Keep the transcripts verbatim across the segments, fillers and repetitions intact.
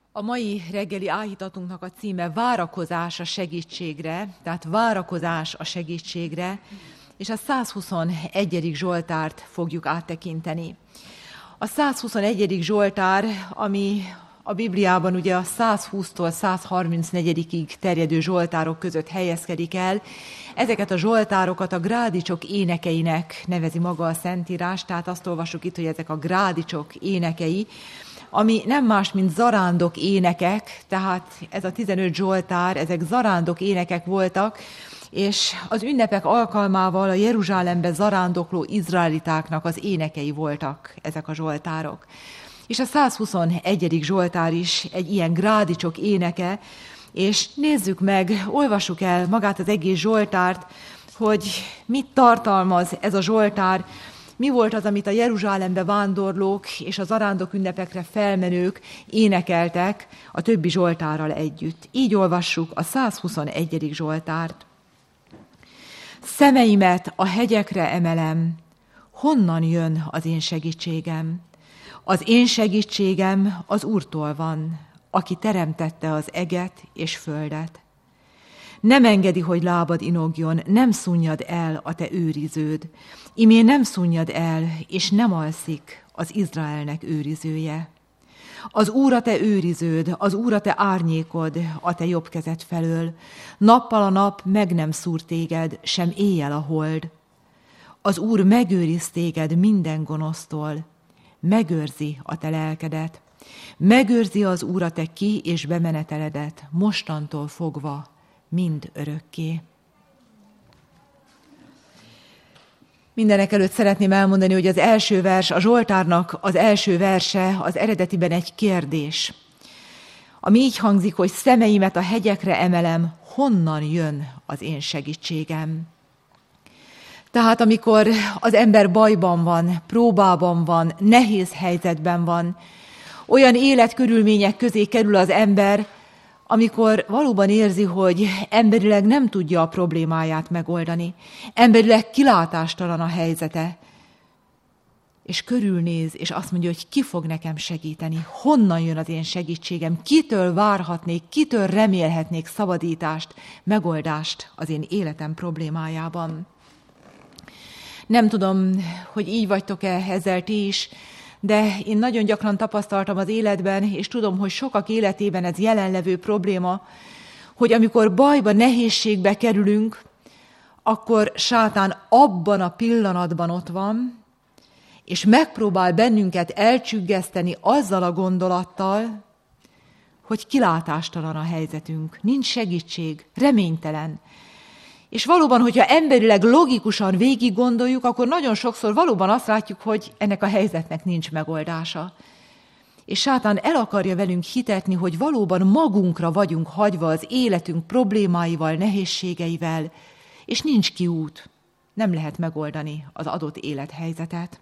A mai reggeli áhítatunknak a címe várakozás a segítségre, tehát várakozás a segítségre, és a százhuszonegyedik Zsoltárt fogjuk áttekinteni. A százhuszonegyedik Zsoltár, ami a Bibliában ugye a százhúsztól százharmincnégyig terjedő zsoltárok között helyezkedik el. Ezeket a zsoltárokat a grádicsok énekeinek nevezi maga a Szentírás, tehát azt olvassuk itt, hogy ezek a grádicsok énekei, ami nem más, mint zarándok énekek, tehát ez a tizenöt zsoltár, ezek zarándok énekek voltak, és az ünnepek alkalmával a Jeruzsálembe zarándokló izraelitáknak az énekei voltak ezek a zsoltárok. És a százhuszonegyedik Zsoltár is egy ilyen grádicsok éneke, és nézzük meg, olvassuk el magát az egész zsoltárt, hogy mit tartalmaz ez a zsoltár, mi volt az, amit a Jeruzsálembe vándorlók és a zarándok ünnepekre felmenők énekeltek a többi zsoltárral együtt. Így olvassuk a százhuszonegyedik Zsoltárt. Szemeimet a hegyekre emelem, honnan jön az én segítségem? Az én segítségem az Úrtól van, aki teremtette az eget és földet. Nem engedi, hogy lábad inogjon, nem szunnyad el a te őriződ. Imé nem szunnyad el, és nem alszik az Izraelnek őrizője. Az Úr a te őriződ, az Úr a te árnyékod, a te jobb kezed felől. Nappal a nap meg nem szúr téged, sem éjjel a hold. Az Úr megőriz téged minden gonosztól, megőrzi a te lelkedet. Megőrzi az Úr a te ki- és bemeneteledet, mostantól fogva, mind örökké. Mindenek előtt szeretném elmondani, hogy az első vers, a Zsoltárnak az első verse az eredetiben egy kérdés, ami így hangzik, hogy szemeimet a hegyekre emelem, honnan jön az én segítségem? Tehát amikor az ember bajban van, próbában van, nehéz helyzetben van, olyan életkörülmények közé kerül az ember, amikor valóban érzi, hogy emberileg nem tudja a problémáját megoldani, emberileg kilátástalan a helyzete, és körülnéz, és azt mondja, hogy ki fog nekem segíteni, honnan jön az én segítségem, kitől várhatnék, kitől remélhetnék szabadítást, megoldást az én életem problémájában. Nem tudom, hogy így vagytok-e ezzel ti is, de én nagyon gyakran tapasztaltam az életben, és tudom, hogy sokak életében ez jelenlevő probléma, hogy amikor bajba, nehézségbe kerülünk, akkor sátán abban a pillanatban ott van, és megpróbál bennünket elcsüggeszteni azzal a gondolattal, hogy kilátástalan a helyzetünk, nincs segítség, reménytelen. És valóban, hogyha emberileg logikusan végig gondoljuk, akkor nagyon sokszor valóban azt látjuk, hogy ennek a helyzetnek nincs megoldása. És sátán el akarja velünk hitetni, hogy valóban magunkra vagyunk hagyva az életünk problémáival, nehézségeivel, és nincs kiút, nem lehet megoldani az adott élethelyzetet.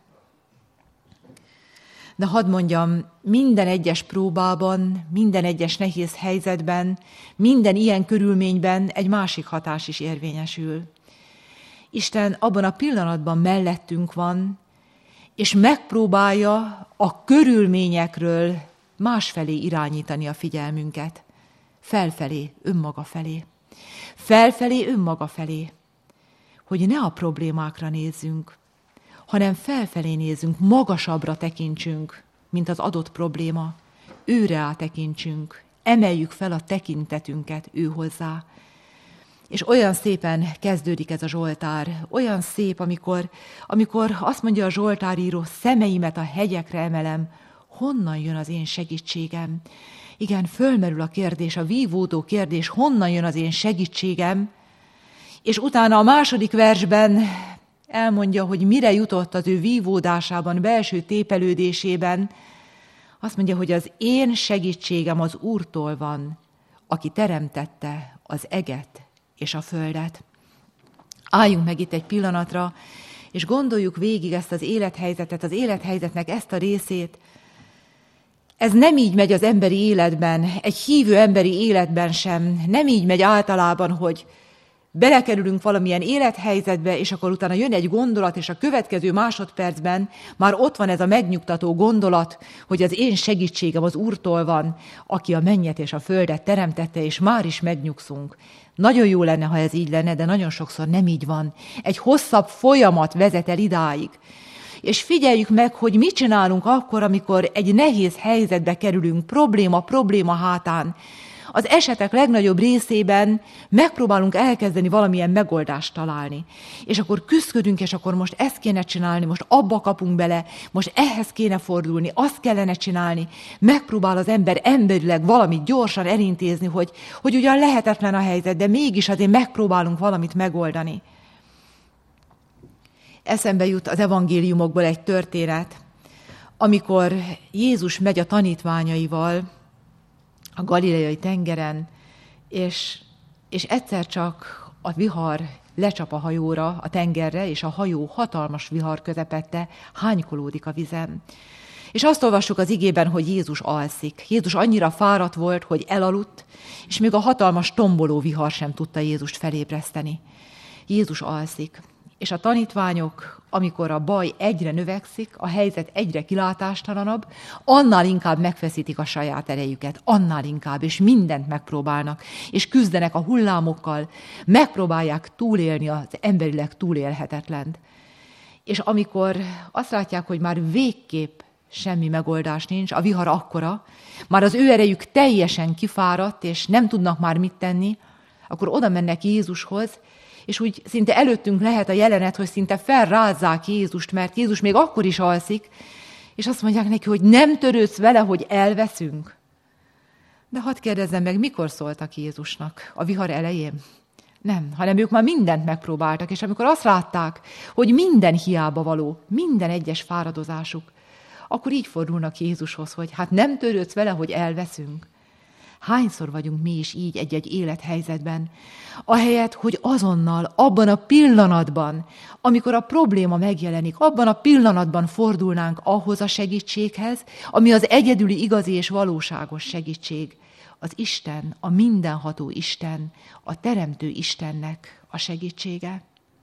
De hadd mondjam, minden egyes próbában, minden egyes nehéz helyzetben, minden ilyen körülményben egy másik hatás is érvényesül. Isten abban a pillanatban mellettünk van, és megpróbálja a körülményekről másfelé irányítani a figyelmünket. Felfelé, önmaga felé. Felfelé, önmaga felé. Hogy ne a problémákra nézzünk, hanem felfelé nézzünk, magasabbra tekintsünk, mint az adott probléma. Őre tekintsünk, emeljük fel a tekintetünket ő hozzá. És olyan szépen kezdődik ez a zsoltár, olyan szép, amikor, amikor azt mondja a zsoltáríró, szemeimet a hegyekre emelem, honnan jön az én segítségem? Igen, fölmerül a kérdés, a vívódó kérdés, honnan jön az én segítségem? És utána a második versben elmondja, hogy mire jutott az ő vívódásában, belső tépelődésében. Azt mondja, hogy az én segítségem az Úrtól van, aki teremtette az eget és a földet. Álljunk meg itt egy pillanatra, és gondoljuk végig ezt az élethelyzetet, az élethelyzetnek ezt a részét. Ez nem így megy az emberi életben, egy hívő emberi életben sem, nem így megy általában, hogy belekerülünk valamilyen élethelyzetbe, és akkor utána jön egy gondolat, és a következő másodpercben már ott van ez a megnyugtató gondolat, hogy az én segítségem az Úrtól van, aki a mennyet és a földet teremtette, és már is megnyugszunk. Nagyon jó lenne, ha ez így lenne, de nagyon sokszor nem így van. Egy hosszabb folyamat vezet el idáig. És figyeljük meg, hogy mit csinálunk akkor, amikor egy nehéz helyzetbe kerülünk, probléma, probléma hátán. Az esetek legnagyobb részében megpróbálunk elkezdeni valamilyen megoldást találni. És akkor küszködünk, és akkor most ezt kéne csinálni, most abba kapunk bele, most ehhez kéne fordulni, azt kellene csinálni. Megpróbál az ember emberileg valamit gyorsan elintézni, hogy, hogy ugyan lehetetlen a helyzet, de mégis azért megpróbálunk valamit megoldani. Eszembe jut az evangéliumokból egy történet, amikor Jézus megy a tanítványaival a galileai tengeren, és, és egyszer csak a vihar lecsap a hajóra, a tengerre, és a hajó hatalmas vihar közepette hánykolódik a vizen. És azt olvassuk az igében, hogy Jézus alszik. Jézus annyira fáradt volt, hogy elaludt, és még a hatalmas tomboló vihar sem tudta Jézust felébreszteni. Jézus alszik. És a tanítványok, amikor a baj egyre növekszik, a helyzet egyre kilátástalanabb, annál inkább megfeszítik a saját erejüket, annál inkább, és mindent megpróbálnak, és küzdenek a hullámokkal, megpróbálják túlélni az emberileg túlélhetetlent. És amikor azt látják, hogy már végképp semmi megoldás nincs, a vihar akkora, már az ő erejük teljesen kifáradt, és nem tudnak már mit tenni, akkor oda mennek Jézushoz, és úgy szinte előttünk lehet a jelenet, hogy szinte felrázzák Jézust, mert Jézus még akkor is alszik, és azt mondják neki, hogy nem törődsz vele, hogy elveszünk. De hadd kérdezzem meg, mikor szóltak Jézusnak? A vihar elején? Nem, hanem ők már mindent megpróbáltak, és amikor azt látták, hogy minden hiába való, minden egyes fáradozásuk, akkor így fordulnak Jézushoz, hogy hát nem törődsz vele, hogy elveszünk. Hányszor vagyunk mi is így egy-egy élethelyzetben, ahelyett, hogy azonnal, abban a pillanatban, amikor a probléma megjelenik, abban a pillanatban fordulnánk ahhoz a segítséghez, ami az egyedüli, igazi és valóságos segítség. Az Isten, a mindenható Isten, a teremtő Istennek a segítsége.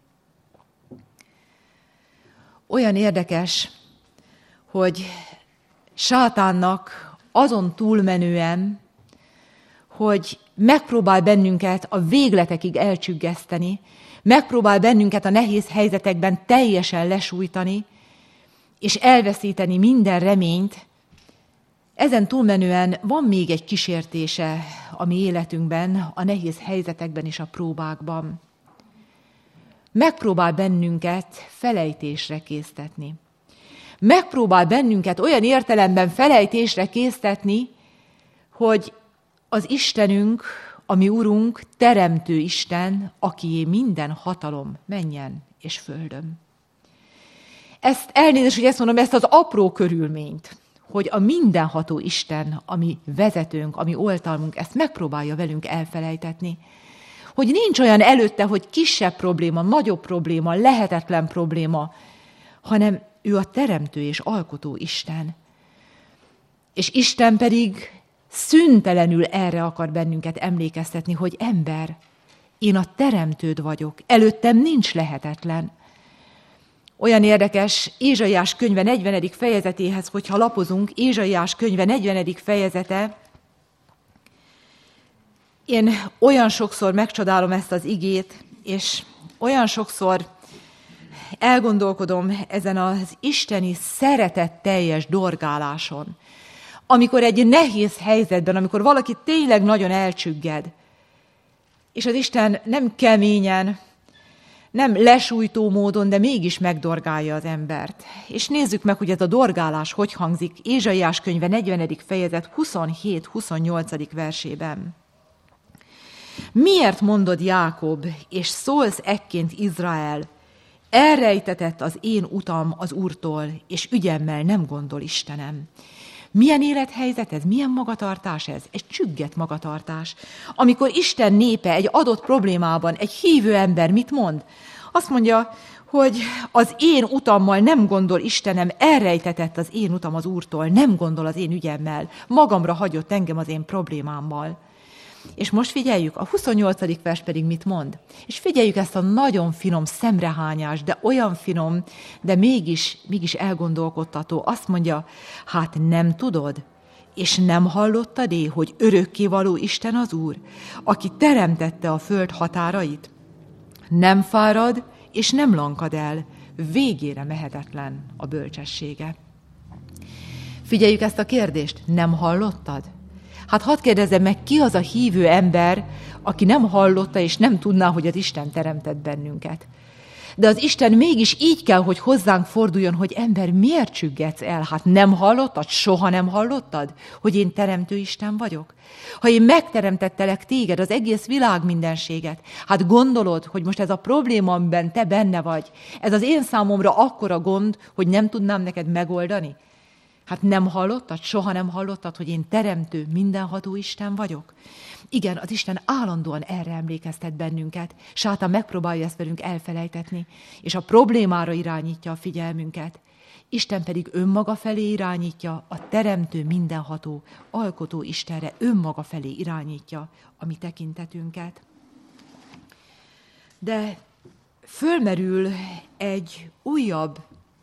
Olyan érdekes, hogy sátánnak azon túlmenően, hogy megpróbál bennünket a végletekig elcsüggeszteni, megpróbál bennünket a nehéz helyzetekben teljesen lesújtani, és elveszíteni minden reményt. Ezen túlmenően van még egy kísértése a mi életünkben, a nehéz helyzetekben és a próbákban. Megpróbál bennünket felejtésre késztetni. Megpróbál bennünket olyan értelemben felejtésre késztetni, hogy az Istenünk, a mi Urunk, teremtő Isten, akié minden hatalom mennyen és földön. Ezt elnézést, hogy ezt mondom, ezt az apró körülményt, hogy a mindenható Isten, ami vezetőnk, ami oltalmunk, ezt megpróbálja velünk elfelejtetni. Hogy nincs olyan előtte, hogy kisebb probléma, nagyobb probléma, lehetetlen probléma, hanem ő a teremtő és alkotó Isten. És Isten pedig szüntelenül erre akar bennünket emlékeztetni, hogy ember, én a teremtőd vagyok, előttem nincs lehetetlen. Olyan érdekes, Ézsaiás könyve negyvenedik fejezetéhez, hogyha lapozunk, Ézsaiás könyve negyvenedik fejezete, én olyan sokszor megcsodálom ezt az igét, és olyan sokszor elgondolkodom ezen az isteni szeretetteljes dorgáláson, amikor egy nehéz helyzetben, amikor valaki tényleg nagyon elcsügged, és az Isten nem keményen, nem lesújtó módon, de mégis megdorgálja az embert. És nézzük meg, hogy ez a dorgálás hogy hangzik Ézsaiás könyve negyvenedik fejezet huszonhét-huszonnyolcadik versében. Miért mondod Jákob, és szólsz ekként Izrael, elrejtetett az én utam az Úrtól, és ügyemmel nem gondol Istenem. Milyen élethelyzet ez? Milyen magatartás ez? Egy csügget magatartás. Amikor Isten népe egy adott problémában, egy hívő ember mit mond? Azt mondja, hogy az én utammal nem gondol Istenem, elrejtetett az én utam az Úrtól, nem gondol az én ügyemmel, magamra hagyott engem az én problémámmal. És most figyeljük, a huszonnyolcadik vers pedig mit mond. És figyeljük ezt a nagyon finom szemrehányás, de olyan finom, de mégis, mégis elgondolkodtató. Azt mondja, hát nem tudod, és nem hallottad-é, hogy örökkévaló Isten az Úr, aki teremtette a föld határait? Nem fárad, és nem lankad el, végére mehetetlen a bölcsessége. Figyeljük ezt a kérdést, nem hallottad? Hát hadd kérdezzem meg, ki az a hívő ember, aki nem hallotta és nem tudná, hogy az Isten teremtett bennünket. De az Isten mégis így kell, hogy hozzánk forduljon, hogy ember, miért csüggetsz el? Hát nem hallottad, soha nem hallottad, hogy én teremtő Isten vagyok? Ha én megteremtettelek téged, az egész világ mindenséget, hát gondolod, hogy most ez a probléma, amiben te benne vagy, ez az én számomra akkora gond, hogy nem tudnám neked megoldani? Hát nem hallottad, soha nem hallottad, hogy én teremtő, mindenható Isten vagyok? Igen, az Isten állandóan erre emlékeztet bennünket. Sátán megpróbálja ezt velünk elfelejtetni, és a problémára irányítja a figyelmünket. Isten pedig önmaga felé irányítja, a teremtő, mindenható, alkotó Istenre önmaga felé irányítja a mi tekintetünket. De fölmerül egy újabb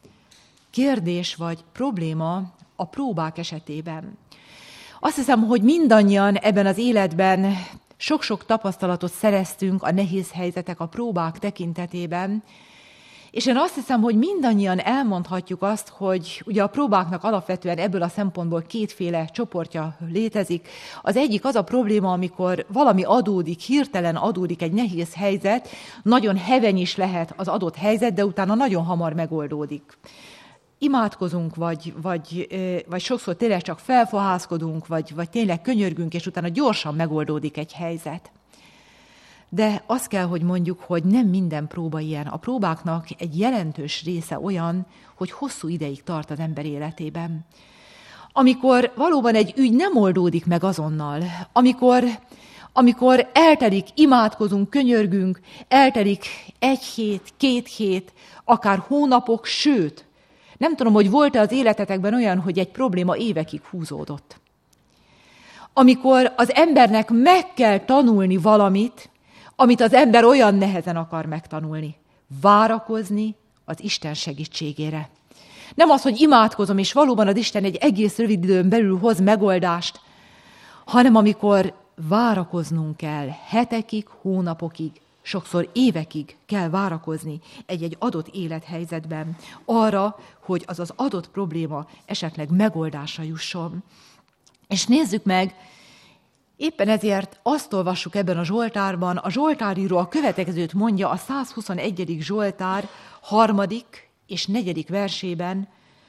kérdés vagy probléma a próbák esetében. Azt hiszem, hogy mindannyian ebben az életben sok-sok tapasztalatot szereztünk a nehéz helyzetek, a próbák tekintetében, és én azt hiszem, hogy mindannyian elmondhatjuk azt, hogy ugye a próbáknak alapvetően ebből a szempontból kétféle csoportja létezik. Az egyik az a probléma, amikor valami adódik, hirtelen adódik egy nehéz helyzet, nagyon heveny is lehet az adott helyzet, de utána nagyon hamar megoldódik. Imádkozunk, vagy, vagy, vagy sokszor tényleg csak felfohászkodunk, vagy, vagy tényleg könyörgünk, és utána gyorsan megoldódik egy helyzet. De azt kell, hogy mondjuk, hogy nem minden próba ilyen. A próbáknak egy jelentős része olyan, hogy hosszú ideig tart az ember életében. Amikor valóban egy ügy nem oldódik meg azonnal, amikor, amikor eltelik, imádkozunk, könyörgünk, eltelik egy hét, két hét, akár hónapok, sőt, nem tudom, hogy volt-e az életetekben olyan, hogy egy probléma évekig húzódott. Amikor az embernek meg kell tanulni valamit, amit az ember olyan nehezen akar megtanulni. Várakozni az Isten segítségére. Nem az, hogy imádkozom, és valóban az Isten egy egész rövid időn belül hoz megoldást, hanem amikor várakoznunk kell hetekig, hónapokig, sokszor évekig kell várakozni egy-egy adott élethelyzetben arra, hogy az az adott probléma esetleg megoldásra jusson. És nézzük meg, éppen ezért azt olvassuk ebben a Zsoltárban, a Zsoltáríró a következőt mondja a százhuszonegyedik Zsoltár harmadik és negyedik versében: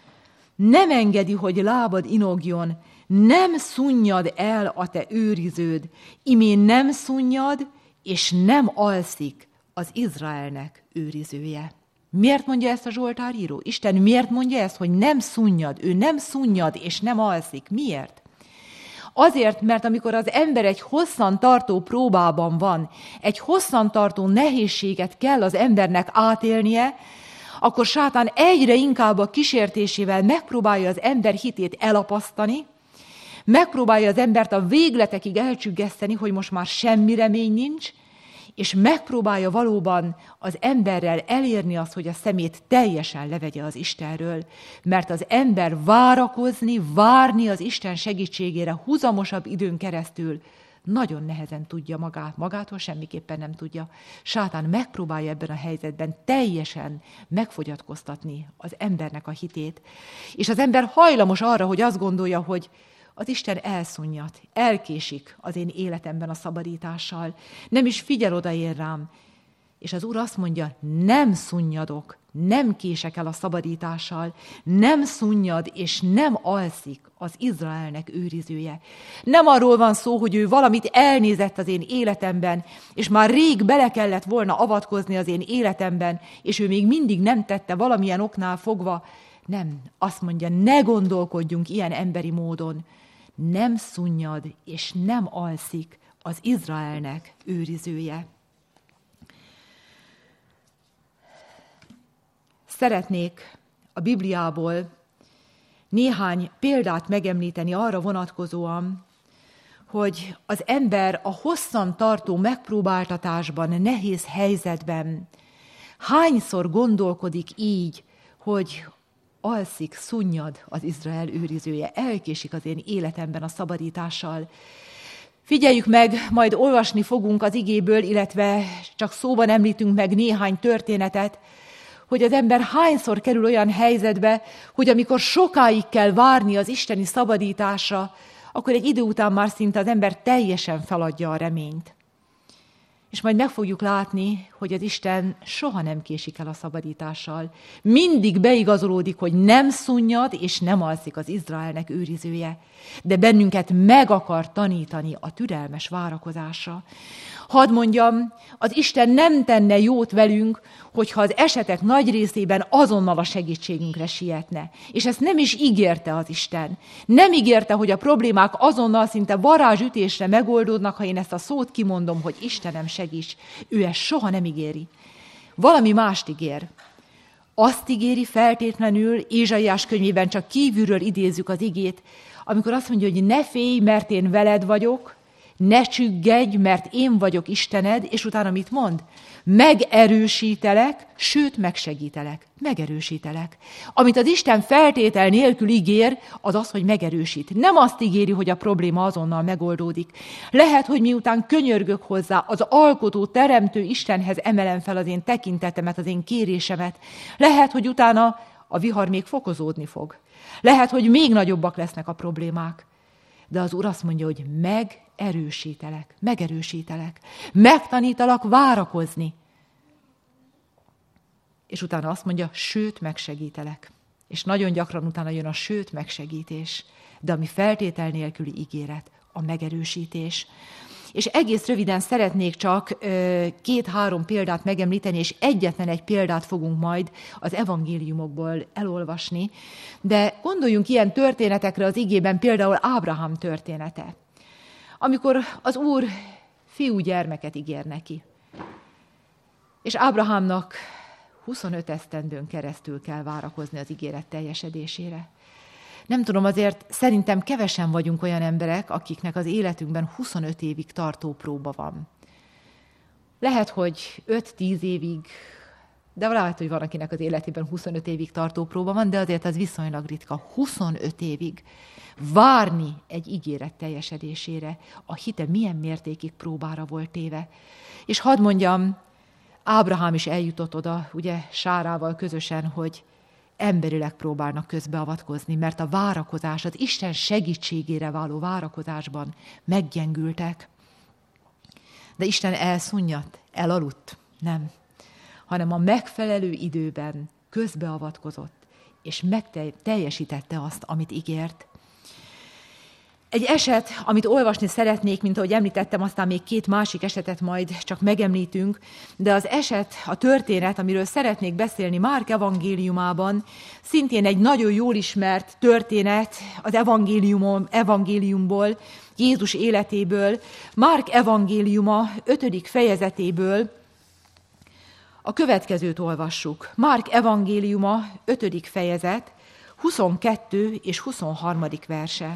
nem engedi, hogy lábad inogjon, nem szunnyad el a te őriződ, imén nem szunnyad, és nem alszik az Izraelnek őrizője. Miért mondja ezt a Zsoltáríró? Isten miért mondja ezt, hogy nem szunnyad? Ő nem szunnyad, és nem alszik. Miért? Azért, mert amikor az ember egy hosszan tartó próbában van, egy hosszan tartó nehézséget kell az embernek átélnie, akkor sátán egyre inkább a kísértésével megpróbálja az ember hitét elapasztani, megpróbálja az embert a végletekig elcsüggeszteni, hogy most már semmi remény nincs, és megpróbálja valóban az emberrel elérni azt, hogy a szemét teljesen levegye az Istenről. Mert az ember várakozni, várni az Isten segítségére húzamosabb időn keresztül nagyon nehezen tudja magát, magától semmiképpen nem tudja. Sátán megpróbálja ebben a helyzetben teljesen megfogyatkoztatni az embernek a hitét. És az ember hajlamos arra, hogy azt gondolja, hogy az Isten elszunnyad, elkésik az én életemben a szabadítással, nem is figyel oda én rám. És az Úr azt mondja, nem szunnyadok, nem kések el a szabadítással, nem szunnyad és nem alszik az Izraelnek őrizője. Nem arról van szó, hogy ő valamit elnézett az én életemben, és már rég bele kellett volna avatkozni az én életemben, és ő még mindig nem tette valamilyen oknál fogva. Nem, azt mondja, ne gondolkodjunk ilyen emberi módon. Nem szunnyad és nem alszik az Izraelnek őrizője. Szeretnék a Bibliából néhány példát megemlíteni arra vonatkozóan, hogy az ember a hosszan tartó megpróbáltatásban, nehéz helyzetben hányszor gondolkodik így, hogy alszik, szunnyad az Izrael őrizője, elkésik az én életemben a szabadítással. Figyeljük meg, majd olvasni fogunk az igéből, illetve csak szóban említünk meg néhány történetet, hogy az ember hányszor kerül olyan helyzetbe, hogy amikor sokáig kell várni az isteni szabadításra, akkor egy idő után már szinte az ember teljesen feladja a reményt. És majd meg fogjuk látni, hogy az Isten soha nem késik el a szabadítással. Mindig beigazolódik, hogy nem szunnyad és nem alszik az Izraelnek őrizője, de bennünket meg akar tanítani a türelmes várakozásra. Hadd mondjam, az Isten nem tenne jót velünk, hogyha az esetek nagy részében azonnal a segítségünkre sietne. És ezt nem is ígérte az Isten. Nem ígérte, hogy a problémák azonnal szinte varázsütésre megoldódnak, ha én ezt a szót kimondom, hogy Istenem segíts. Ő ezt soha nem ígéri. Valami mást ígér. Azt ígéri feltétlenül, Ézsaiás könyvében csak kívülről idézzük az igét, amikor azt mondja, hogy ne félj, mert én veled vagyok, ne csüggedj, mert én vagyok Istened, és utána mit mond? Megerősítelek, sőt, megsegítelek. Megerősítelek. Amit az Isten feltétel nélkül ígér, az az, hogy megerősít. Nem azt ígéri, hogy a probléma azonnal megoldódik. Lehet, hogy miután könyörgök hozzá, az alkotó, teremtő Istenhez emelem fel az én tekintetemet, az én kérésemet. Lehet, hogy utána a vihar még fokozódni fog. Lehet, hogy még nagyobbak lesznek a problémák. De az Úr azt mondja, hogy megerősítelek, megerősítelek, megtanítalak várakozni. És utána azt mondja, sőt, megsegítelek. És nagyon gyakran utána jön a sőt, megsegítés. De ami feltétel nélküli ígéret, a megerősítés. És egész röviden szeretnék csak két-három példát megemlíteni, és egyetlen egy példát fogunk majd az evangéliumokból elolvasni. De gondoljunk ilyen történetekre az igében, például Ábrahám története. Amikor az Úr fiúgyermeket ígér neki. És Ábrahámnak huszonöt esztendőn keresztül kell várakozni az ígéret teljesedésére. Nem tudom, azért szerintem kevesen vagyunk olyan emberek, akiknek az életünkben huszonöt évig tartó próba van. Lehet, hogy öt-tíz évig, de lehet, hogy van, akinek az életében huszonöt évig tartó próba van, de azért az viszonylag ritka. huszonöt évig várni egy ígéret teljesedésére. A hite milyen mértékig próbára volt téve. És hadd mondjam, Ábrahám is eljutott oda, ugye Sárával közösen, hogy emberileg próbálnak közbeavatkozni, mert a várakozás, az Isten segítségére váló várakozásban meggyengültek. De Isten elszunnyat, elaludt, nem, hanem a megfelelő időben közbeavatkozott, és megteljesítette azt, amit ígért. Egy eset, amit olvasni szeretnék, mint ahogy említettem, aztán még két másik esetet majd csak megemlítünk, de az eset, a történet, amiről szeretnék beszélni Márk evangéliumában, szintén egy nagyon jól ismert történet az evangélium, evangéliumból, Jézus életéből, Márk evangéliuma ötödik fejezetéből. A következőt olvassuk. Márk evangéliuma ötödik fejezet, huszonkettő és huszonharmadik verse.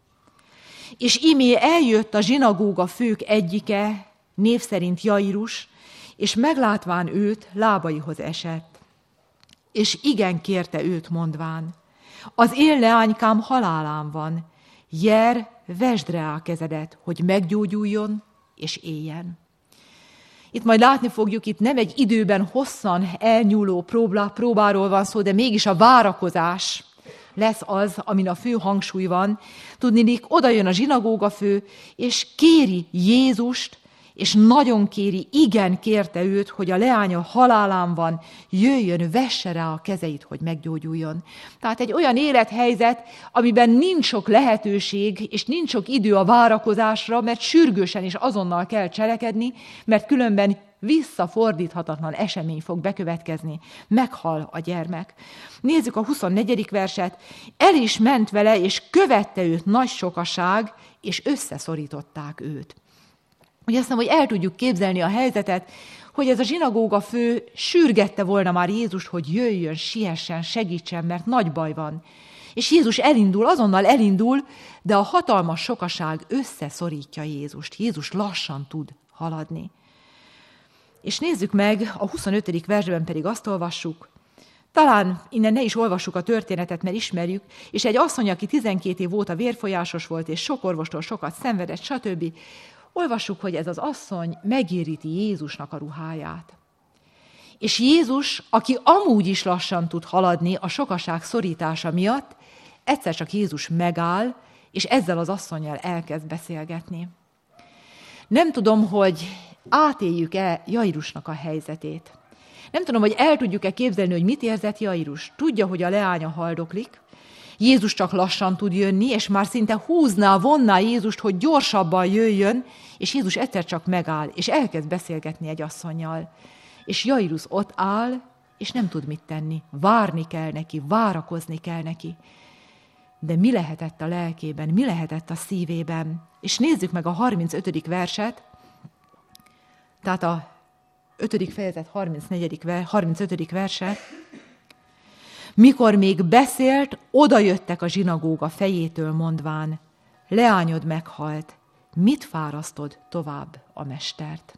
És imé eljött a zsinagóga fők egyike, név szerint Jairus, és meglátván őt, lábaihoz esett. És igen kérte őt, mondván, az én leánykám halálán van, jer, vesd rá a kezedet, hogy meggyógyuljon és éljen. Itt majd látni fogjuk, itt nem egy időben hosszan elnyúló próbáról van szó, de mégis a várakozás lesz az, amin a fő hangsúly van. Tudniillik, oda jön a zsinagógafő, és kéri Jézust, és nagyon kéri, igen kérte őt, hogy a leánya halálán van, jöjjön, vesse rá a kezeit, hogy meggyógyuljon. Tehát egy olyan élethelyzet, amiben nincs sok lehetőség, és nincs sok idő a várakozásra, mert sürgősen és azonnal kell cselekedni, mert különben visszafordíthatatlan esemény fog bekövetkezni. Meghal a gyermek. Nézzük a huszonnegyedik verset. El is ment vele, és követte őt nagy sokaság, és összeszorították őt. Ugye azt mondom, hogy el tudjuk képzelni a helyzetet, hogy ez a zsinagóga fő sürgette volna már Jézust, hogy jöjjön, siessen, segítsen, mert nagy baj van. És Jézus elindul, azonnal elindul, de a hatalmas sokaság összeszorítja Jézust. Jézus lassan tud haladni. És nézzük meg, a huszonötödik versben pedig azt olvassuk, talán innen ne is olvassuk a történetet, mert ismerjük, és egy asszony, aki tizenkét év óta vérfolyásos volt, és sok orvostól sokat szenvedett, stb. Olvassuk, hogy ez az asszony megéríti Jézusnak a ruháját. És Jézus, aki amúgy is lassan tud haladni a sokaság szorítása miatt, egyszer csak Jézus megáll, és ezzel az asszonnyal elkezd beszélgetni. Nem tudom, hogy átéljük-e Jairusnak a helyzetét. Nem tudom, hogy el tudjuk-e képzelni, hogy mit érzett Jairus. Tudja, hogy a leánya haldoklik, Jézus csak lassan tud jönni, és már szinte húzná, vonná Jézust, hogy gyorsabban jöjjön, és Jézus egyszer csak megáll, és elkezd beszélgetni egy asszonnyal. És Jairus ott áll, és nem tud mit tenni. Várni kell neki, várakozni kell neki. De mi lehetett a lelkében, mi lehetett a szívében? És nézzük meg a harmincötödik verset, tehát a ötödik fejezet harmincnegyedik harmincötödik verse. Mikor még beszélt, oda jöttek a zsinagóga fejétől mondván, leányod meghalt, mit fárasztod tovább a mestert?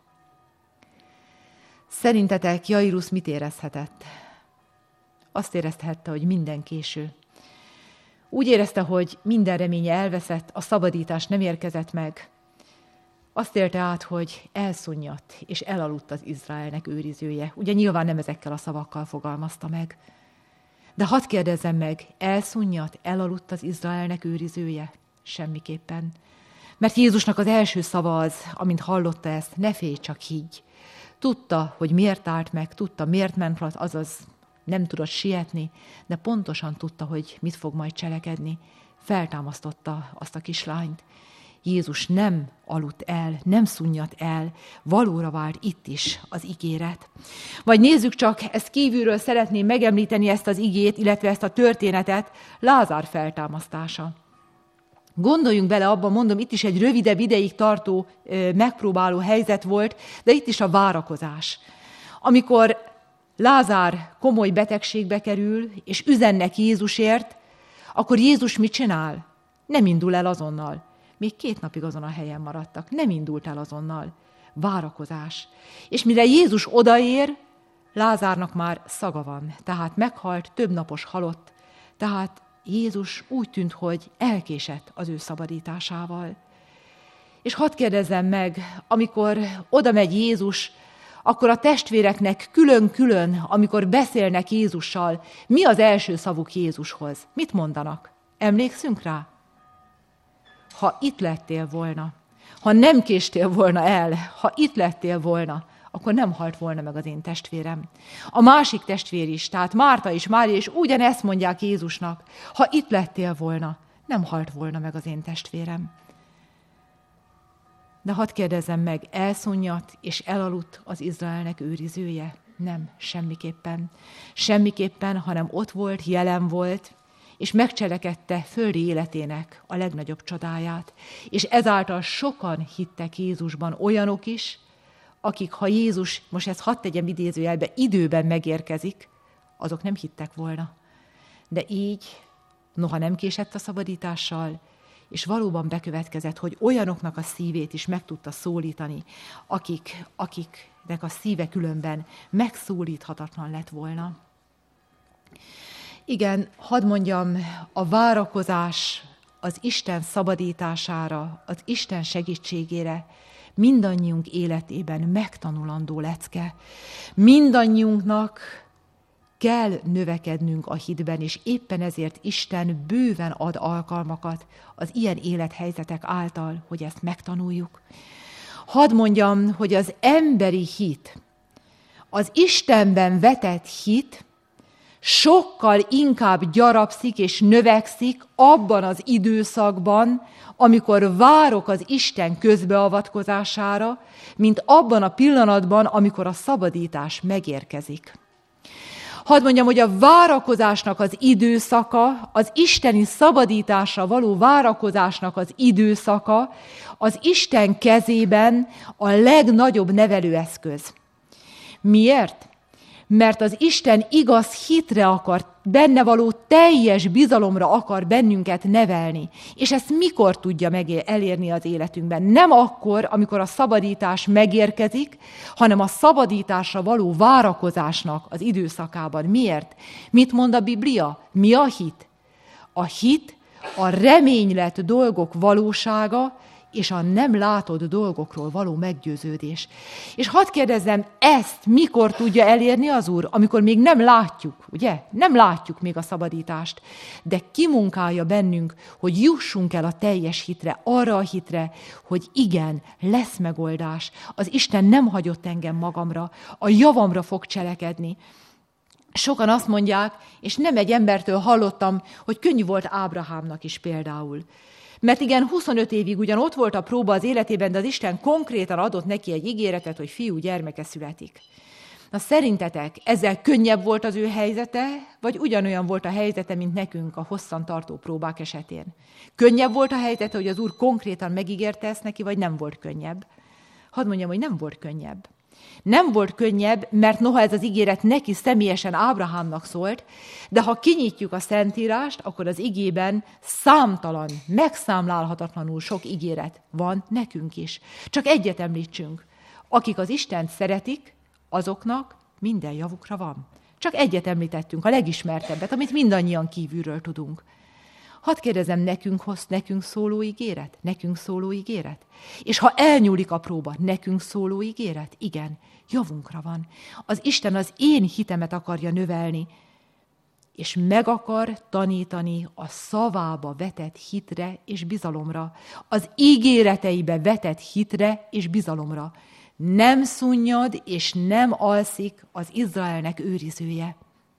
Szerintetek Jairus mit érezhetett? Azt érezhette, hogy minden késő. Úgy érezte, hogy minden reménye elveszett, a szabadítás nem érkezett meg. Azt élte át, hogy elszunyadt és elaludt az Izraelnek őrizője. Ugye nyilván nem ezekkel a szavakkal fogalmazta meg. De hadd kérdezzem meg, elszunyadt, elaludt az Izraelnek őrizője? Semmiképpen. Mert Jézusnak az első szava az, amint hallotta ezt, ne félj, csak higgy. Tudta, hogy miért állt meg, tudta, miért ment, azaz nem tudott sietni, de pontosan tudta, hogy mit fog majd cselekedni. Feltámasztotta azt a kislányt. Jézus nem aludt el, nem szunnyadt el, valóra vált itt is az ígéret. Vagy nézzük csak, ezt kívülről szeretném megemlíteni ezt az igét, illetve ezt a történetet, Lázár feltámasztása. Gondoljunk bele abba, mondom, itt is egy rövidebb ideig tartó, megpróbáló helyzet volt, de itt is a várakozás. Amikor Lázár komoly betegségbe kerül, és üzennek Jézusért, akkor Jézus mit csinál? Nem indul el azonnal. Még két napig azon a helyen maradtak. Nem indult el azonnal. Várakozás. És mire Jézus odaér, Lázárnak már szaga van. Tehát meghalt, több napos halott. Tehát Jézus úgy tűnt, hogy elkésett az ő szabadításával. És hadd kérdezzem meg, amikor oda megy Jézus, akkor a testvéreknek külön-külön, amikor beszélnek Jézussal, mi az első szavuk Jézushoz? Mit mondanak? Emlékszünk rá? Ha itt lettél volna, ha nem késtél volna el, ha itt lettél volna, akkor nem halt volna meg az én testvérem. A másik testvér is, tehát Márta és Mária is ugyanezt mondják Jézusnak. Ha itt lettél volna, nem halt volna meg az én testvérem. De hadd kérdezzem meg, elszunyadt és elaludt az Izraelnek őrizője? Nem, semmiképpen. Semmiképpen, hanem ott volt, jelen volt, és megcselekedte földi életének a legnagyobb csodáját. És ezáltal sokan hittek Jézusban, olyanok is, akik, ha Jézus, most ezt hadd tegyem idézőjelbe, időben megérkezik, azok nem hittek volna. De így, noha nem késett a szabadítással, és valóban bekövetkezett, hogy olyanoknak a szívét is meg tudta szólítani, akik, akiknek a szíve különben megszólíthatatlan lett volna. Igen, hadd mondjam, a várakozás az Isten szabadítására, az Isten segítségére mindannyiunk életében megtanulandó lecke. Mindannyiunknak kell növekednünk a hitben, és éppen ezért Isten bőven ad alkalmakat az ilyen élethelyzetek által, hogy ezt megtanuljuk. Hadd mondjam, hogy az emberi hit, az Istenben vetett hit sokkal inkább gyarapszik és növekszik abban az időszakban, amikor várok az Isten közbeavatkozására, mint abban a pillanatban, amikor a szabadítás megérkezik. Hadd mondjam, hogy a várakozásnak az időszaka, az isteni szabadításra való várakozásnak az időszaka az Isten kezében a legnagyobb nevelőeszköz. Miért? mert az Isten igaz hitre akar, benne való teljes bizalomra akar bennünket nevelni. És ezt mikor tudja megér, elérni az életünkben? Nem akkor, amikor a szabadítás megérkezik, hanem a szabadításra való várakozásnak az időszakában. Miért? Mit mond a Biblia? Mi a hit? A hit a reménylett dolgok valósága, és a nem látott dolgokról való meggyőződés. És hadd kérdezzem, ezt mikor tudja elérni az Úr? Amikor még nem látjuk, ugye? Nem látjuk még a szabadítást, de kimunkálja bennünk, hogy jussunk el a teljes hitre, arra a hitre, hogy igen, lesz megoldás. Az Isten nem hagyott engem magamra, a javamra fog cselekedni. Sokan azt mondják, és nem egy embertől hallottam, hogy könnyű volt Ábrahámnak is például. Mert igen, huszonöt évig ugyan ott volt a próba az életében, de az Isten konkrétan adott neki egy ígéretet, hogy fiú gyermeke születik. Na szerintetek ezzel könnyebb volt az ő helyzete, vagy ugyanolyan volt a helyzete, mint nekünk a hosszan tartó próbák esetén? Könnyebb volt a helyzete, hogy az Úr konkrétan megígérte ezt neki, vagy nem volt könnyebb? Hadd mondjam, hogy nem volt könnyebb. Nem volt könnyebb, mert noha ez az ígéret neki személyesen Ábrahámnak szólt, de ha kinyitjuk a Szentírást, akkor az igében számtalan, megszámlálhatatlanul sok ígéret van nekünk is. Csak egyet említsünk. Akik az Istent szeretik, azoknak minden javukra van. Csak egyet említettünk, a legismertebbet, amit mindannyian kívülről tudunk. Hadd kérdezem, nekünk hoz nekünk szóló ígéret? Nekünk szóló ígéret? És ha elnyúlik a próba, nekünk szóló ígéret? Igen, javunkra van. Az Isten az én hitemet akarja növelni, és meg akar tanítani a szavába vetett hitre és bizalomra, az ígéreteibe vetett hitre és bizalomra. Nem szunnyad és nem alszik az Izraelnek őrizője.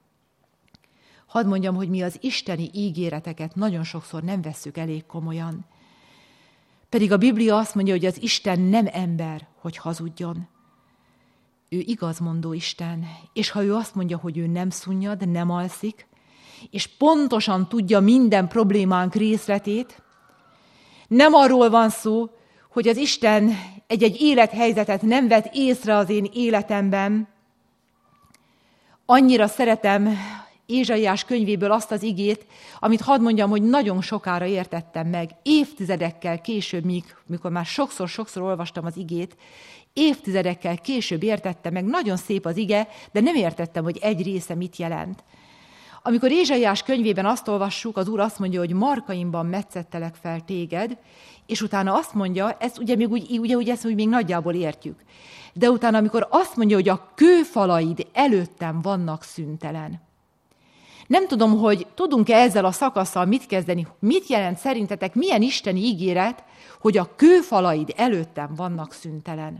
Hadd mondjam, hogy mi az isteni ígéreteket nagyon sokszor nem vesszük elég komolyan. Pedig a Biblia azt mondja, hogy az Isten nem ember, hogy hazudjon. Ő igazmondó Isten, és ha ő azt mondja, hogy ő nem szunnyad, nem alszik, és pontosan tudja minden problémánk részletét, nem arról van szó, hogy az Isten egy-egy élethelyzetet nem vett észre az én életemben. Annyira szeretem Ézsaiás könyvéből azt az igét, amit hadd mondjam, hogy nagyon sokára értettem meg, évtizedekkel később, mikor már sokszor-sokszor olvastam az igét, évtizedekkel később értettem meg, nagyon szép az ige, de nem értettem, hogy egy része mit jelent. Amikor Ézsaiás könyvében azt olvassuk, az Úr azt mondja, hogy markaimban metszettelek fel téged, és utána azt mondja, ezt ugye még úgy, ugye, ugye ezt úgy még nagyjából értjük, de utána, amikor azt mondja, hogy a kőfalaid előttem vannak szüntelen. Nem tudom, hogy tudunk-e ezzel a szakasszal mit kezdeni, mit jelent szerintetek, milyen isteni ígéret, hogy a kőfalaid előttem vannak szüntelen.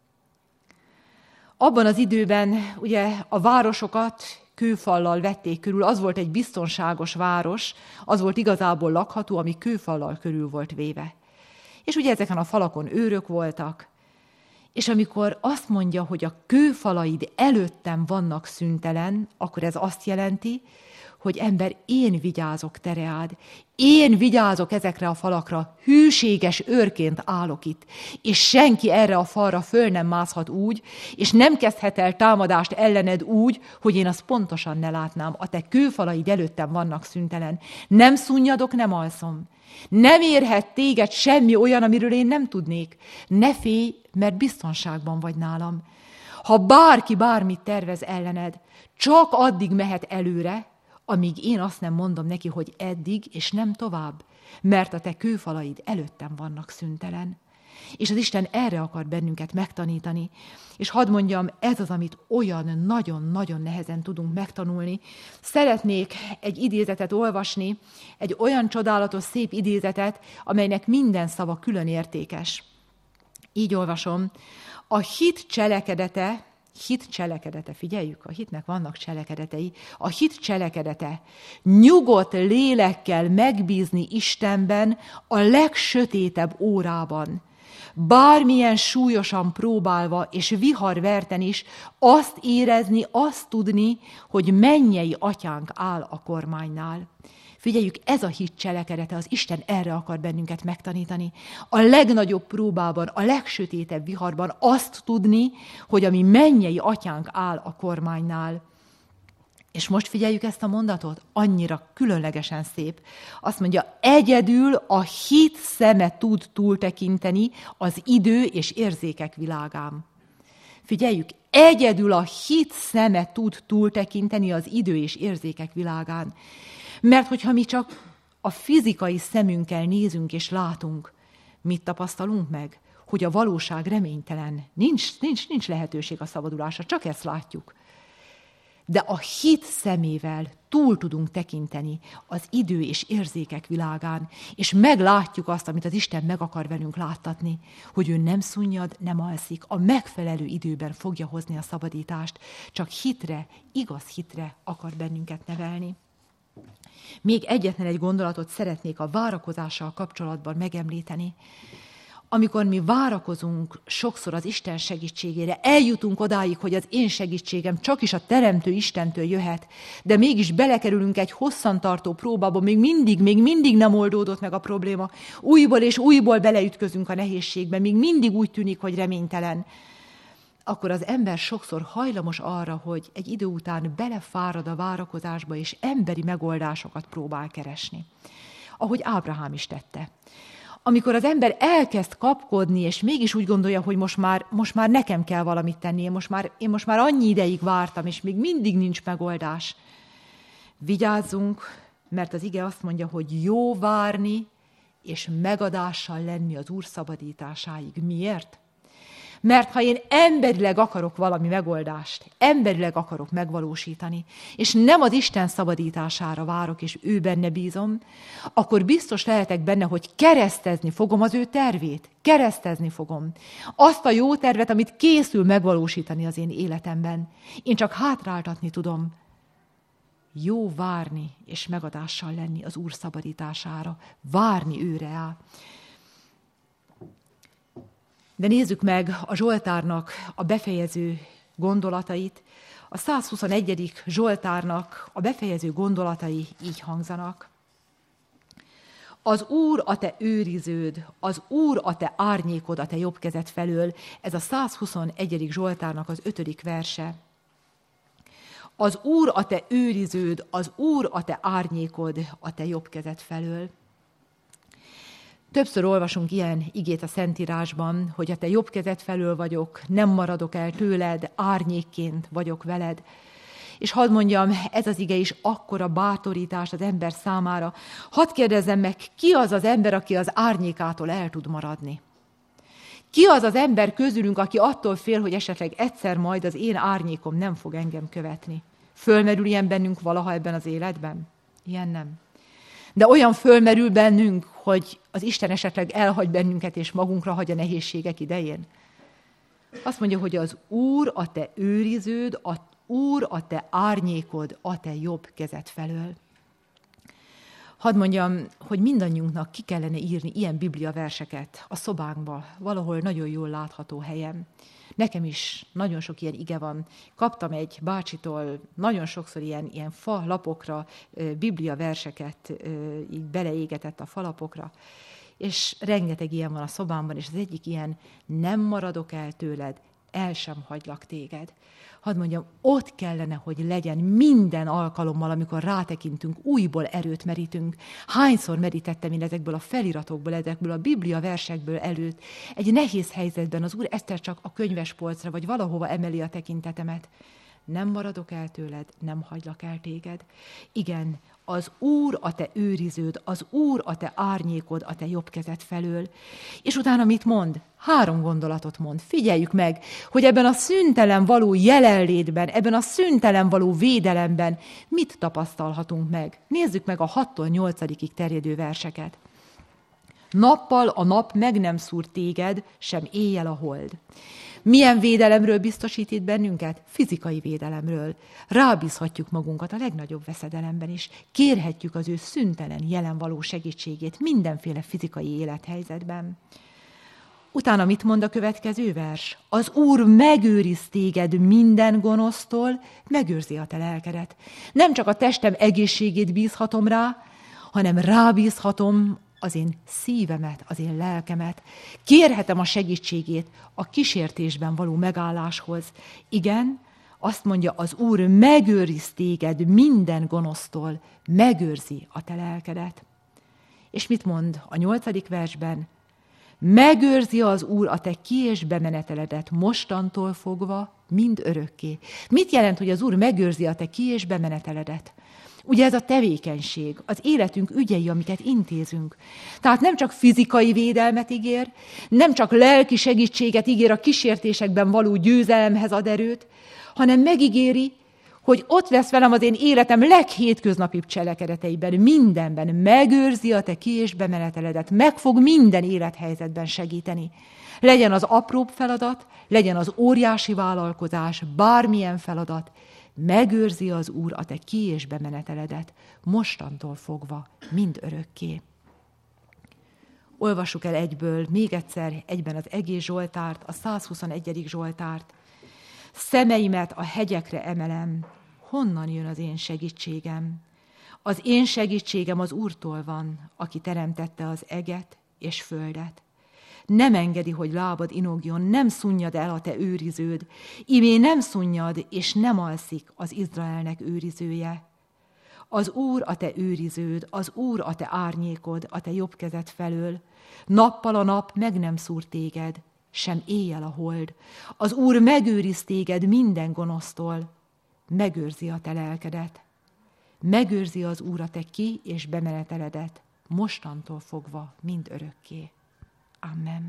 Abban az időben ugye a városokat kőfallal vették körül, az volt egy biztonságos város, az volt igazából lakható, ami kőfallal körül volt véve. És ugye ezeken a falakon őrök voltak, és amikor azt mondja, hogy a kőfalaid előttem vannak szüntelen, akkor ez azt jelenti, hogy ember, én vigyázok te reád, én vigyázok ezekre a falakra, hűséges őrként állok itt, és senki erre a falra föl nem mászhat úgy, és nem kezdhet el támadást ellened úgy, hogy én azt pontosan ne látnám. A te kőfalaid előttem vannak szüntelen. Nem szunnyadok, nem alszom. Nem érhet téged semmi olyan, amiről én nem tudnék. Ne félj, mert biztonságban vagy nálam. Ha bárki bármit tervez ellened, csak addig mehet előre, amíg én azt nem mondom neki, hogy eddig és nem tovább, mert a te kőfalaid előttem vannak szüntelen. És az Isten erre akar bennünket megtanítani. És hadd mondjam, ez az, amit olyan nagyon-nagyon nehezen tudunk megtanulni. Szeretnék egy idézetet olvasni, egy olyan csodálatos, szép idézetet, amelynek minden szava külön értékes. Így olvasom. A hit cselekedete, hit cselekedete, figyeljük, a hitnek vannak cselekedetei, a hit cselekedete nyugodt lélekkel megbízni Istenben a legsötétebb órában, bármilyen súlyosan próbálva és viharverten is azt érezni, azt tudni, hogy mennyei atyánk áll a kormánynál. Figyeljük, ez a hit cselekedete, az Isten erre akar bennünket megtanítani. A legnagyobb próbában, a legsötétebb viharban azt tudni, hogy a mi mennyei atyánk áll a kormánynál. És most figyeljük ezt a mondatot, annyira különlegesen szép. Azt mondja, egyedül a hit szeme tud túltekinteni az idő és érzékek világán. Figyeljük, egyedül a hit szeme tud túltekinteni az idő és érzékek világán. Mert hogyha mi csak a fizikai szemünkkel nézünk és látunk, mit tapasztalunk meg? Hogy a valóság reménytelen, nincs, nincs, nincs lehetőség a szabadulásra, csak ezt látjuk. De a hit szemével túl tudunk tekinteni az idő és érzékek világán, és meglátjuk azt, amit az Isten meg akar velünk láttatni, hogy ő nem szunnyad, nem alszik, a megfelelő időben fogja hozni a szabadítást, csak hitre, igaz hitre akar bennünket nevelni. Még egyetlen egy gondolatot szeretnék a várakozással kapcsolatban megemlíteni. Amikor mi várakozunk sokszor az Isten segítségére, eljutunk odáig, hogy az én segítségem csak is a Teremtő Istentől jöhet, de mégis belekerülünk egy hosszantartó próbába, még mindig, még mindig nem oldódott meg a probléma. Újból és újból beleütközünk a nehézségbe, még mindig úgy tűnik, hogy reménytelen. Akkor az ember sokszor hajlamos arra, hogy egy idő után belefárad a várakozásba, és emberi megoldásokat próbál keresni. Ahogy Ábrahám is tette. Amikor az ember elkezd kapkodni, és mégis úgy gondolja, hogy most már, most már nekem kell valamit tenni, én most, már, én most már annyi ideig vártam, és még mindig nincs megoldás. Vigyázzunk, mert az ige azt mondja, hogy jó várni, és megadással lenni az Úr szabadításáig. Miért? Mert ha én emberileg akarok valami megoldást, emberileg akarok megvalósítani, és nem az Isten szabadítására várok, és ő benne bízom, akkor biztos lehetek benne, hogy keresztezni fogom az ő tervét. Keresztezni fogom. Azt a jó tervet, amit készül megvalósítani az én életemben. Én csak hátráltatni tudom. Jó várni, és megadással lenni az Úr szabadítására. Várni őre áll. De nézzük meg a Zsoltárnak a befejező gondolatait. A százhuszonegyedik Zsoltárnak a befejező gondolatai így hangzanak. Az Úr a te őriződ, az Úr a te árnyékod a te jobb kezed felől. Ez a százhuszonegyedik Zsoltárnak az ötödik verse. Az Úr a te őriződ, az Úr a te árnyékod a te jobb kezed felől. Többször olvasunk ilyen igét a Szentírásban, hogy a te jobb kezed felől vagyok, nem maradok el tőled, árnyékként vagyok veled. És hadd mondjam, ez az ige is akkora bátorítás az ember számára. Hadd kérdezzem meg, ki az az ember, aki az árnyékától el tud maradni? Ki az az ember közülünk, aki attól fél, hogy esetleg egyszer majd az én árnyékom nem fog engem követni? Fölmerül ilyen bennünk valaha ebben az életben? Ilyen nem. De olyan fölmerül bennünk, hogy az Isten esetleg elhagy bennünket, és magunkra hagy a nehézségek idején. Azt mondja, hogy az Úr a te őriződ, az Úr a te árnyékod a te jobb kezed felől. Hadd mondjam, hogy mindannyiunknak ki kellene írni ilyen Biblia verseket a szobánkba, valahol nagyon jól látható helyen. Nekem is nagyon sok ilyen ige van. Kaptam egy bácsitól nagyon sokszor ilyen, ilyen fa lapokra, Biblia verseket így beleégetett a falapokra, és rengeteg ilyen van a szobámban, és az egyik ilyen, nem maradok el tőled, el sem hagylak téged. Hadd mondjam, ott kellene, hogy legyen minden alkalommal, amikor rátekintünk, újból erőt merítünk. Hányszor merítettem én ezekből a feliratokból, ezekből a Biblia versekből előtt. Egy nehéz helyzetben az Úr egyszer csak a könyvespolcra, vagy valahova emeli a tekintetemet. Nem maradok el tőled, nem hagylak el téged. Igen, az Úr a te őriződ, az Úr a te árnyékod a te jobb kezed felől. És utána mit mond? Három gondolatot mond. Figyeljük meg, hogy ebben a szüntelen való jelenlétben, ebben a szüntelen való védelemben mit tapasztalhatunk meg. Nézzük meg a hattól nyolcadikig terjedő verseket. Nappal a nap meg nem szúr téged, sem éjjel a hold. Milyen védelemről biztosít itt bennünket? Fizikai védelemről. Rábízhatjuk magunkat a legnagyobb veszedelemben is. Kérhetjük az ő szüntelen jelen való segítségét mindenféle fizikai élethelyzetben. Utána mit mond a következő vers? Az Úr megőriz téged minden gonosztól, megőrzi a te lelkedet. Nem csak a testem egészségét bízhatom rá, hanem rábízhatom az én szívemet, az én lelkemet. Kérhetem a segítségét a kísértésben való megálláshoz. Igen, azt mondja, az Úr megőriz téged minden gonosztól, megőrzi a te lelkedet. És mit mond a nyolcadik versben? Megőrzi az Úr a te ki- és bemeneteledet mostantól fogva, mind örökké. Mit jelent, hogy az Úr megőrzi a te ki- és bemeneteledet? Ugye ez a tevékenység, az életünk ügyei, amiket intézünk. Tehát nem csak fizikai védelmet ígér, nem csak lelki segítséget ígér, a kísértésekben való győzelemhez ad erőt, hanem megígéri, hogy ott lesz velem az én életem leghétköznapibb cselekedeteiben, mindenben, megőrzi a te ki- és bemeneteledet, meg fog minden élethelyzetben segíteni. Legyen az apróbb feladat, legyen az óriási vállalkozás, bármilyen feladat, megőrzi az Úr a te ki- és bemeneteledet, mostantól fogva, mind örökké. Olvassuk el egyből, még egyszer, egyben az egész Zsoltárt, a százhuszonegyedik Zsoltárt. Szemeimet a hegyekre emelem, honnan jön az én segítségem? Az én segítségem az Úrtól van, aki teremtette az eget és földet. Nem engedi, hogy lábad inogjon, nem szunnyad el a te őriződ, imé nem szunnyad, és nem alszik az Izraelnek őrizője. Az Úr a te őriződ, az Úr a te árnyékod, a te jobb kezed felől. Nappal a nap meg nem szúr téged, sem éjjel a hold. Az Úr megőriz téged minden gonosztól, megőrzi a te lelkedet. Megőrzi az Úr a te ki- és bemeneteledet, mostantól fogva, mind örökké. Amen.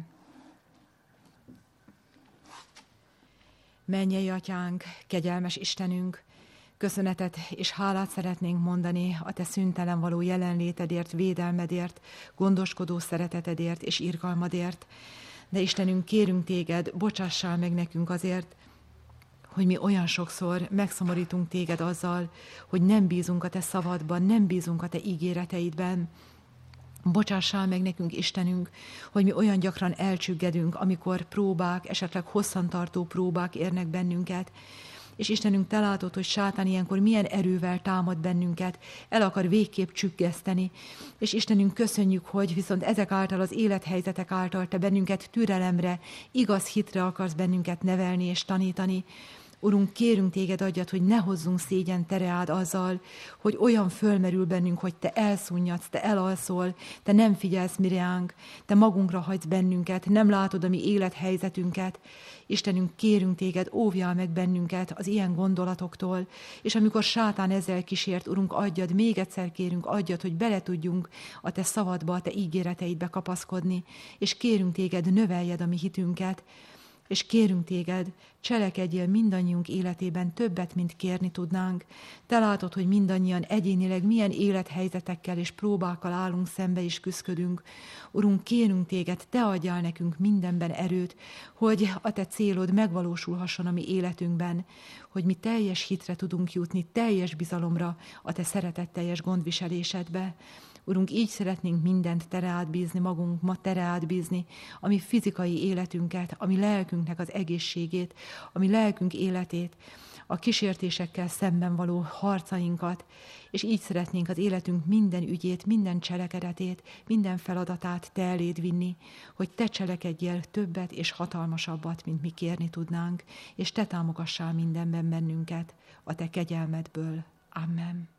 Mennyei Atyánk, kegyelmes Istenünk, köszönetet és hálát szeretnénk mondani a te szüntelen való jelenlétedért, védelmedért, gondoskodó szeretetedért és irgalmadért. De Istenünk, kérünk téged, bocsássál meg nekünk azért, hogy mi olyan sokszor megszomorítunk téged azzal, hogy nem bízunk a te szavadban, nem bízunk a te ígéreteidben. Bocsássál meg nekünk, Istenünk, hogy mi olyan gyakran elcsüggedünk, amikor próbák, esetleg hosszantartó próbák érnek bennünket. És Istenünk, te látod, hogy sátán ilyenkor milyen erővel támad bennünket, el akar végképp csüggeszteni. És Istenünk, köszönjük, hogy viszont ezek által, az élethelyzetek által te bennünket türelemre, igaz hitre akarsz bennünket nevelni és tanítani. Urunk, kérünk téged, adjad, hogy ne hozzunk szégyen tereád azzal, hogy olyan fölmerül bennünk, hogy te elszunnyadsz, te elalszol, te nem figyelsz mireánk, te magunkra hagysz bennünket, nem látod a mi élethelyzetünket. Istenünk, kérünk téged, óvjál meg bennünket az ilyen gondolatoktól, és amikor sátán ezzel kísért, Urunk, adjad, még egyszer kérünk, adjad, hogy bele tudjunk a te szavadba, a te ígéreteidbe kapaszkodni, és kérünk téged, növeljed a mi hitünket, és kérünk téged, cselekedjél mindannyiunk életében többet, mint kérni tudnánk. Te látod, hogy mindannyian egyénileg milyen élethelyzetekkel és próbákkal állunk szembe és küszködünk. Urunk, kérünk téged, te adjál nekünk mindenben erőt, hogy a te célod megvalósulhasson a mi életünkben, hogy mi teljes hitre tudunk jutni, teljes bizalomra a te szeretetteljes gondviselésedbe. Urunk, így szeretnénk mindent te rád bízni, magunk ma te rád bízni, a mi fizikai életünket, a mi lelkünknek az egészségét, a mi lelkünk életét, a kísértésekkel szemben való harcainkat, és így szeretnénk az életünk minden ügyét, minden cselekedetét, minden feladatát te eléd vinni, hogy te cselekedjél többet és hatalmasabbat, mint mi kérni tudnánk, és te támogassál mindenben bennünket a te kegyelmedből. Amen.